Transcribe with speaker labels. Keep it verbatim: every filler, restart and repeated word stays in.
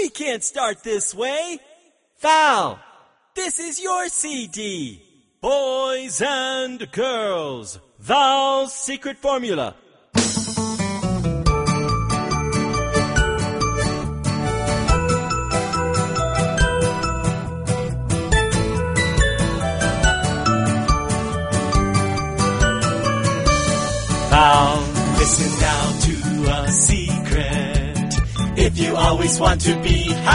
Speaker 1: We can't start this way. Val, this is your C D. Boys and girls, Val's secret formula. Val, listen now to a secret. If you always want to be happy,